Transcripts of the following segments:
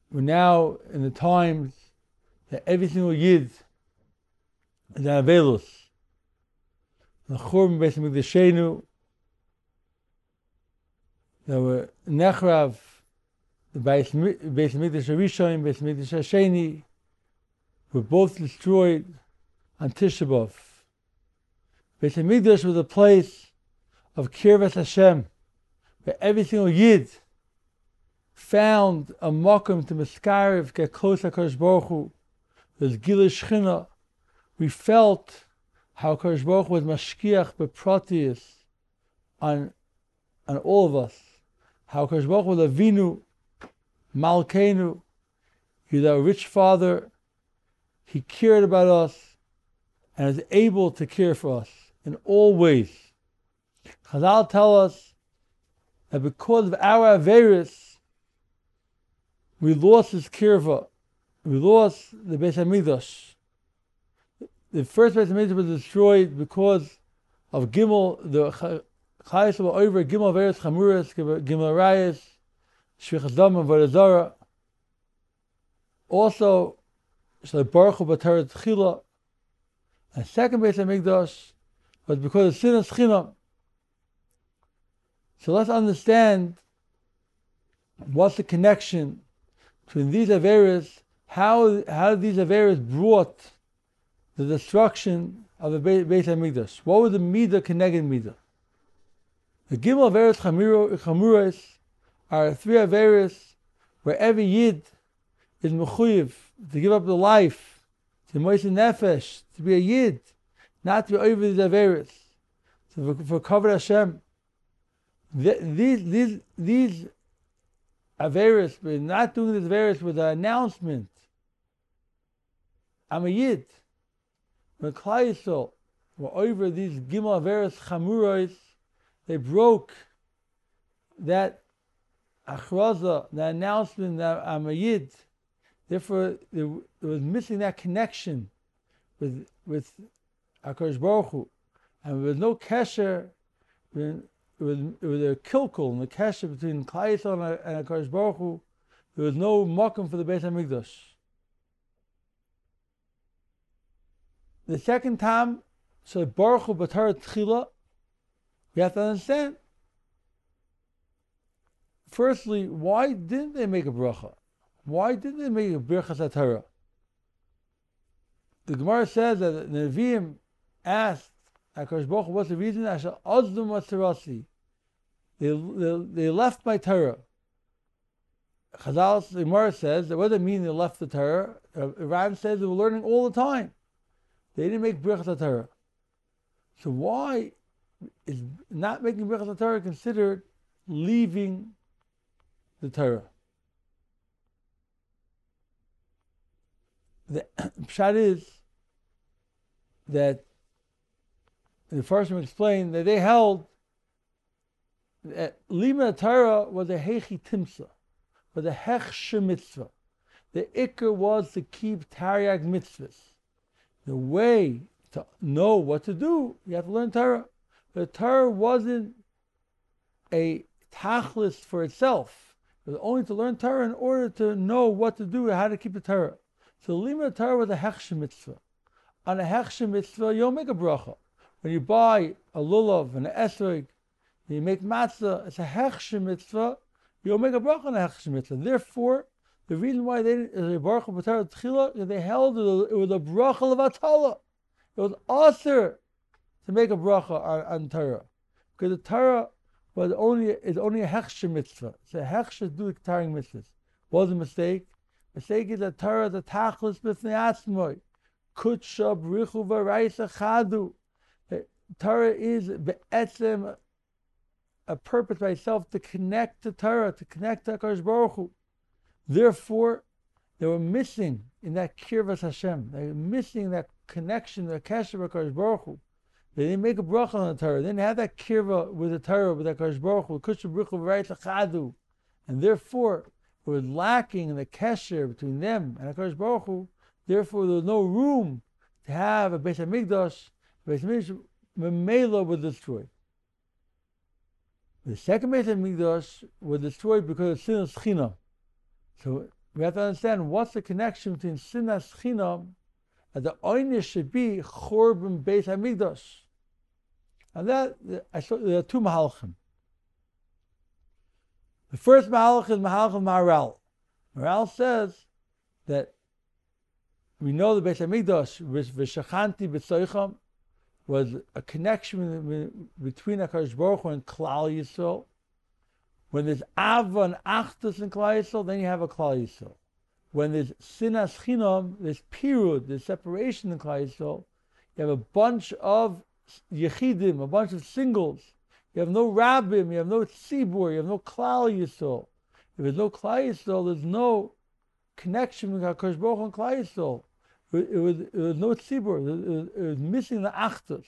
we're now in the times that every single Yid is an Avelus. The Churban Beis Hamikdashenu, that were Nechrav, the Beis Hamikdash Harishon, Beis Hamikdash Hasheni, were both destroyed on Tisha B'Av. Beis Hamikdash was a place of Kirvat Hashem, where every single Yid found a makom to Meskarev, get close to HaKadosh Baruch Hu. There's Gilui Shechina. We felt how HaKadosh Baruch Hu was mashkiach bepratius on all of us. How HaKadosh Baruch Hu was Avinu, Malkeinu. He's our rich father. He cared about us and is able to care for us in all ways. Chazal tell us that because of our Averis, we lost his kirva. We lost the Beis Hamikdash. The first Beis Hamikdash was destroyed because of Gimel, the Chayes were over Gimel Averis Chamuras, Gimel Arayas, Shvichas Dam and Vodazara. Also, Shalai Baruch Hu B'Torah Tchila. And second Beis Hamikdash was because of Sinas Chinam. So let's understand what's the connection between these Averis, how these Averis brought the destruction of the Beis Hamikdash. What was the Midah Keneged Midah? The Gimel Averis Chamuras are three Averis where every Yid is mechuyev to give up the life, to moisten nefesh, to be a Yid, not to be over these Averis, for Kavod Hashem. These Averis, we're not doing this Averis with an announcement. I'm a Yid. When Klal Yisrael were over these Gimel Averis Chamuros, they broke that achraza, the announcement that I'm a Yid. Therefore, there was missing that connection with HaKadosh Baruch Hu. And there was no kesher, it was a kilkul, and the kesher between Klal Yisrael and HaKadosh Baruch Hu. There was no makom for the Beis Hamikdash. The second time, so Baruch Hu B'Torah Tchila, we have to understand. Firstly, why didn't they make a bracha? Why didn't they make a birchas HaTorah? The Gemara says that the Nevi'im asked HaKadosh Baruch Hu, what's the reason? Asher Azdum Matzarasi. They left my Torah. Chazal, the Gemara says, that what does it mean they left the Torah? Iran says they were learning all the time. They didn't make birchas HaTorah. So why is not making birchas HaTorah considered leaving the Torah? The pshat is that the first one explained that they held that Lima Torah was a Hechi Timsa, was a Hechshe Mitzvah. The Iker was to keep Taryag Mitzvahs. The way to know what to do, you have to learn Torah. The Torah wasn't a tachlis for itself. It was only to learn Torah in order to know what to do, how to keep the Torah. So Limud Torah was a Hechshe Mitzvah. On a Hechshe Mitzvah, you don't make a bracha. When you buy a lulav and an esrog, you make matzah, it's a Hechshe Mitzvah, you don't make a bracha on a Hechshe Mitzvah. Therefore, the reason why they didn't, Baruch Hu B'Torah Tchila, is they held it was a bracha of Atala. It was aser to make a bracha on Torah. Because the Torah is only a Hechshe Mitzvah. It's a Hechshe to do the Taryag Mitzvahs. Was a mistake. Mistake is that Torah is a tachlis b'fnei atzmoi. Kutsha b'richu v'raisa chadu. Torah is be'etzem a purpose by itself to connect to Torah, to connect to HaKadosh Baruch Hu. Therefore, they were missing in that kirvas Hashem. They were missing that connection, the kesher with HaKadosh Baruch Hu. They didn't make a bracha on the Torah. They didn't have that kirva with the Torah, with HaKadosh Baruch Hu. Kutsha b'richu v'raisa chadu. And therefore, it was lacking in the kesher between them and HaKadosh Baruch Hu. Therefore, there was no room to have a Beis Hamikdash. Beis Hamikdash Memela was destroyed. The second Beis Hamikdash was destroyed because of Sinas Chinam. So we have to understand what's the connection between sinas chinam and the oynish should be churban beis hamikdash. And that there are two mahalchim. The first mahalch is mahalch of Maharal. Maharal says that we know the Beis Hamikdash v'shachanti b'tzoicham was a connection between HaKadosh Baruch Hu and Klal Yisrael. When there's Ava and Achdus in Klal Yisrael, then you have a Klal Yisrael. When there's Sinas Chinam, there's Pirud, there's separation in Klal Yisrael. You have a bunch of Yechidim, a bunch of singles. You have no Rabbim, you have no Tzibur, you have no Klal Yisrael. If there's no Klal Yisrael, there's no connection with HaKadosh Baruch Hu and Klal Yisrael. It was no Tzibur, it was missing the Achdus.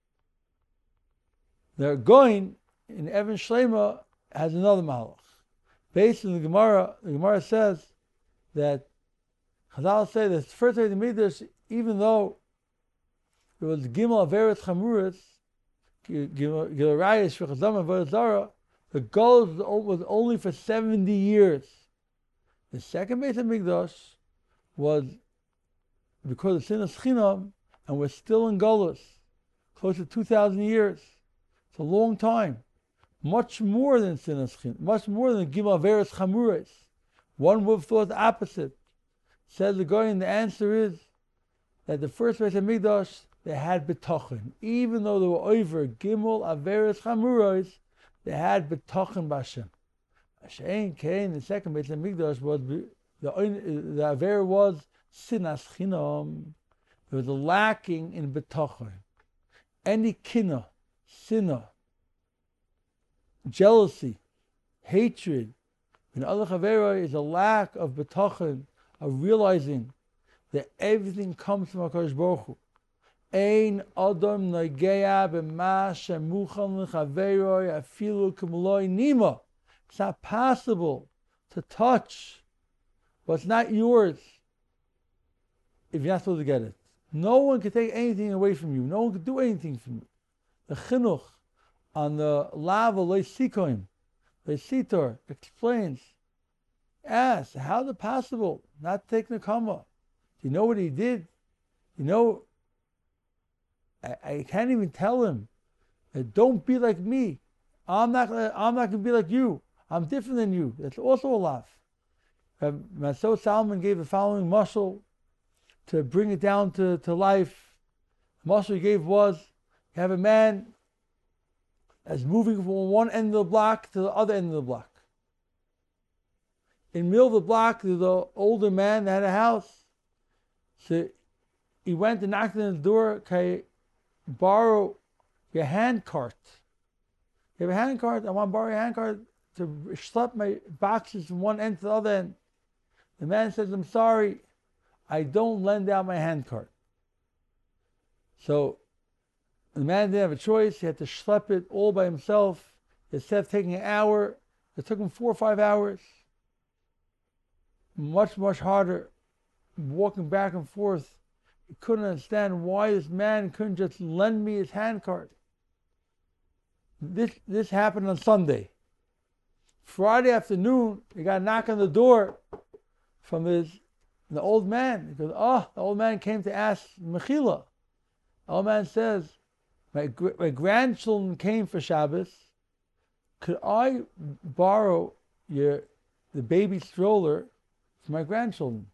They're going, in Evan Shlema, has another malach. Based on the Gemara says that Chazal say that the first day of the Midrash, even though it was Gimel Averes Chamuris, Gilarayas Shechazam Avodah Zarah, the goal was only for 70 years. The second Beit HaMikdash was because of Sinas Chinam, and we're still in Golus, close to 2,000 years. It's a long time. Much more than Sinas Chinam, much more than Gimel Averes Chamuris. One would have thought the opposite. Says the guy, and the answer is that the first Beit HaMikdash, they had betachin. Even though they were over Gimel Averes Chamuris, they had betachin b'Hashem. Hashem came, the second Beit HaMikdash was, the Aver was Sinas Chinam. There was a lacking in betachin. Any kinna, sinna, jealousy, hatred, in other chavera is a lack of betachin, of realizing that everything comes from HaKadosh Baruch Hu. Ein adam nagea b'ma shemuchan l'chaveroi afilu k'moloi nima. It's not possible to touch what's not yours if you're not supposed to get it. No one can take anything away from you. No one can do anything from you. The chinuch on the lava leisikoim, leisitor, explains, asks, how is it possible not to take nekama? Do you know what he did? You know, I can't even tell him, don't be like me. I'm not going to be like you. I'm different than you. That's also a laugh. Masot Salman gave the following mashal to bring it down to life. The mashal he gave was, you have a man that's moving from one end of the block to the other end of the block. In the middle of the block, there's an older man that had a house. So he went and knocked on his door. Can I borrow your hand cart? You have a hand cart? I want to borrow your hand cart to schlep my boxes from one end to the other end. The man says, I'm sorry, I don't lend out my hand cart. So the man didn't have a choice. He had to schlep it all by himself. Instead of taking an hour, it took him 4 or 5 hours. Much, much harder. Walking back and forth. He couldn't understand why this man couldn't just lend me his hand cart. This happened on Sunday. Friday afternoon, he got a knock on the door from the old man. He goes, the old man came to ask Mechila. The old man says, my grandchildren came for Shabbos. Could I borrow the baby stroller for my grandchildren?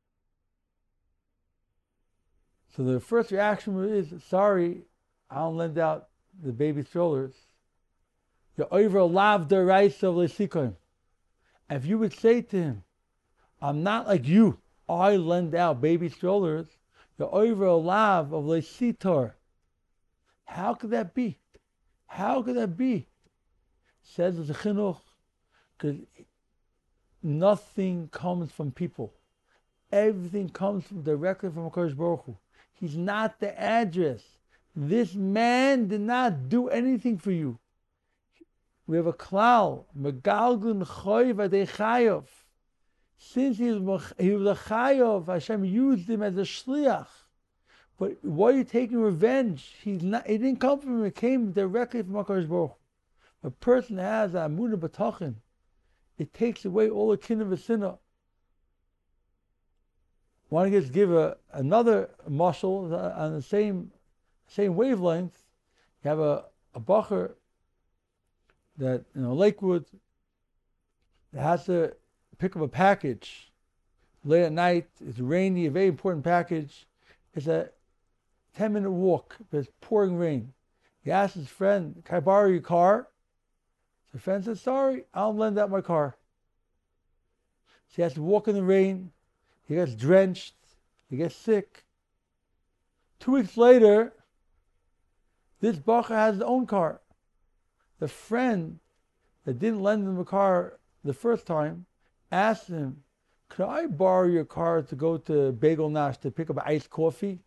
So the first reaction is, sorry, I don't lend out the baby strollers. You're over lav the rice of lesikoim. If you would say to him, I'm not like you, I lend out baby strollers, you're over a lav of lesitor. How could that be? How could that be? Says the chinuch, because nothing comes from people. Everything comes directly from HaKadosh Baruch Hu. He's not the address. This man did not do anything for you. We have a klal, megalgun choy v'adei chayav. Since he was a chayav, Hashem used him as a shliach. But why are you taking revenge? He didn't come from him. It came directly from HaKadosh Baruch Hu. A person has a amunah b'tachin. It takes away all the kin of a sinner. want to just give another mashal on the same wavelength. You have a bacher that Lakewood that has to pick up a package late at night. It's rainy, a very important package. It's a 10-minute walk, but it's pouring rain. He asks his friend, "Can I borrow your car?" The friend says, "Sorry, I'll lend out my car." So he has to walk in the rain. He gets drenched. He gets sick. 2 weeks later, this bacher has his own car. The friend that didn't lend him a car the first time asked him, "Could I borrow your car to go to Bagel Nash to pick up iced coffee?"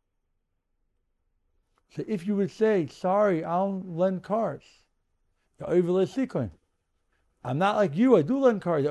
So if you would say, "Sorry, I don't lend cars," I'm not like you, I do lend cars.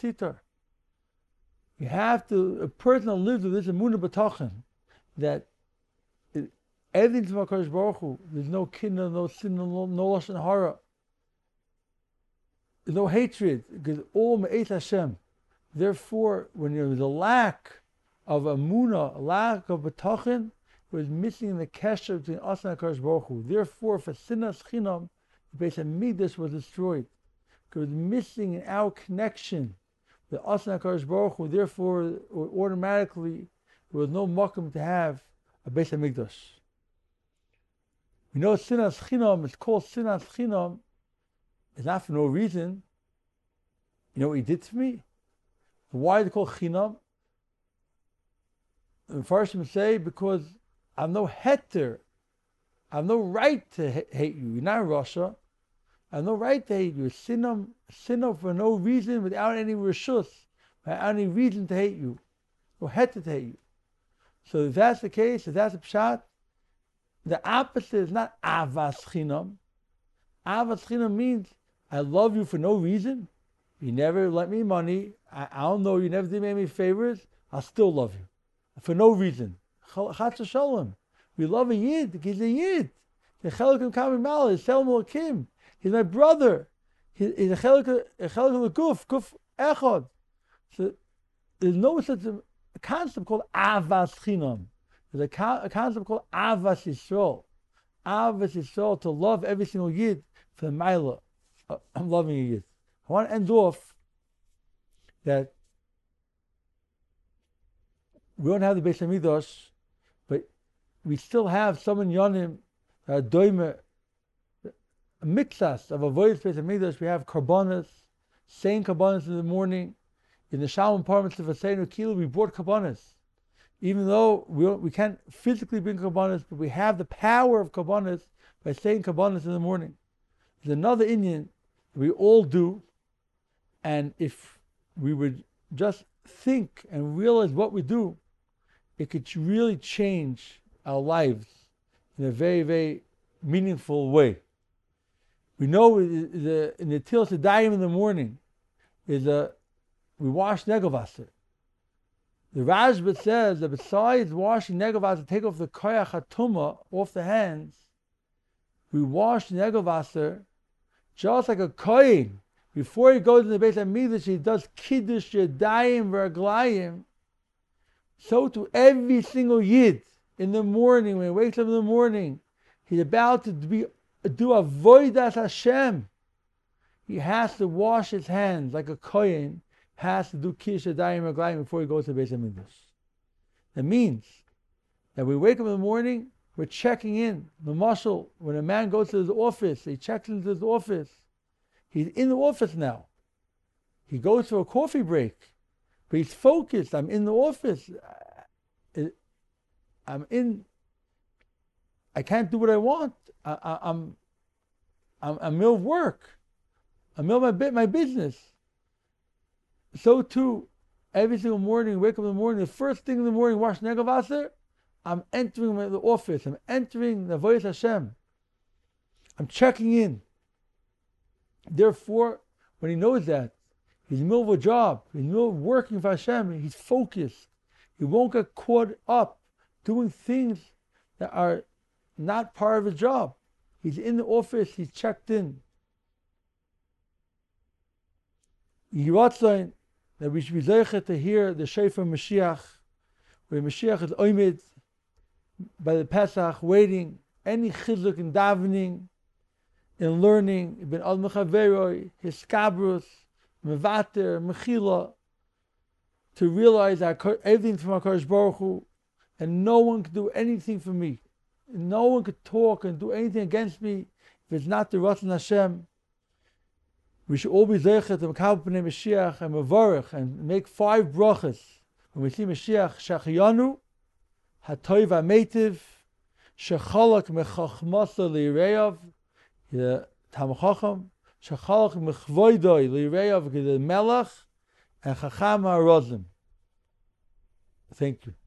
You have to, a person that lives with this emunah b'tachan, that everything's from HaKadosh Baruch Hu. There's no kinna, no sin, no lashon hara. There's no hatred, because all me'et Hashem. Therefore, when there was a lack of emunah, a lack of b'tachan, it was missing the kesher between us and HaKadosh Baruch Hu. Therefore, for sinas chinam, the Beis Hamikdash was destroyed. Because it was missing in our connection with us and HaKadosh Baruch Hu. Therefore, automatically, there was no makom to have a Beis Hamikdash. We know sinas chinam, it's called sinas chinam. It's not for no reason. You know what he did to me? Why is it called chinam? The Farshim say, because I have no heter. I have no right to hate you. You're not Russia. I have no right to hate you. Sinam for no reason, without any reshus, without any reason to hate you. No heter to hate you. So if that's the case, if that's a pshat, the opposite is not avas chinam. Avas chinam means I love you for no reason. You never lent me money. I don't know. You never did me any favors. I'll still love you for no reason. Chatz Shalom. We love a Yid. He's a Yid. He's my brother. He's a chelik l'guf, guf echad. So there's no such a concept called avas chinam. There's a concept called avas Yisrael. Avas Yisrael, to love every single Yid for the Maila. I'm loving a Yid. I want to end off that we don't have the Beis Hamikdash, but we still have some in Yonim, doime, a mixas of avodas Beis Hamikdash. We have karbanas, saying karbanas in the morning. In the Shalom apartments of Aseinu Kilo, we brought karbanas. Even though we can't physically bring karbanas, but we have the power of karbanas by saying karbanas in the morning. There's another Indian we all do, and if we would just think and realize what we do, it could really change our lives in a very, very meaningful way. We know in the Til Sedayim in the morning we wash Negovasser. The Rashba says that besides washing Negovasser, take off the koyach hatuma off the hands, we wash Negovasser just like a kohen. Before he goes in the Beis Hamikdash, he does kiddush yadayim v'raglayim. So to every single Yid in the morning, when he wakes up in the morning, he's about to do avodas Hashem. He has to wash his hands like a kohen has to do kiddush yadayim v'raglayim before he goes to the Beis Hamikdash. That means that we wake up in the morning, we're checking in. The mashal, when a man goes to his office, he checks into his office. He's in the office now. He goes for a coffee break, but he's focused. I'm in the office. I can't do what I want. I'm middle of work. I'm middle of my business. So too, every single morning, wake up in the morning, the first thing in the morning, wash Negovasser, I'm entering the office. I'm entering the voice Hashem. I'm checking in. Therefore, when he knows that, he's in the middle of a job, he's in the middle of working for Hashem, he's focused. He won't get caught up doing things that are not part of his job. He's in the office, he's checked in. Yiratzain, that we should be zeicher to hear the Shofar Mashiach. where Mashiach is oimid by the Pesach, waiting, any chizuk in davening, in learning, ben al mechaveroi, his skabrus, mevater, mechila, to realize everything from HaKadosh Baruch Hu, and no one can do anything for me. No one could talk and do anything against me if it's not the Ratzon Hashem. We should all be zeichet to Mekabel Pnei Mashiach and Mevorach and make 5 brachas when we see Mashiach Shachiyanu, Hatoiv HaMeitiv, Shechalak Mechachmasa Li'Reiav, Tam Chacham, Shechalak Mechvoidoi Li'Reiav, the Melech, and Chacham HaRozim. Thank you.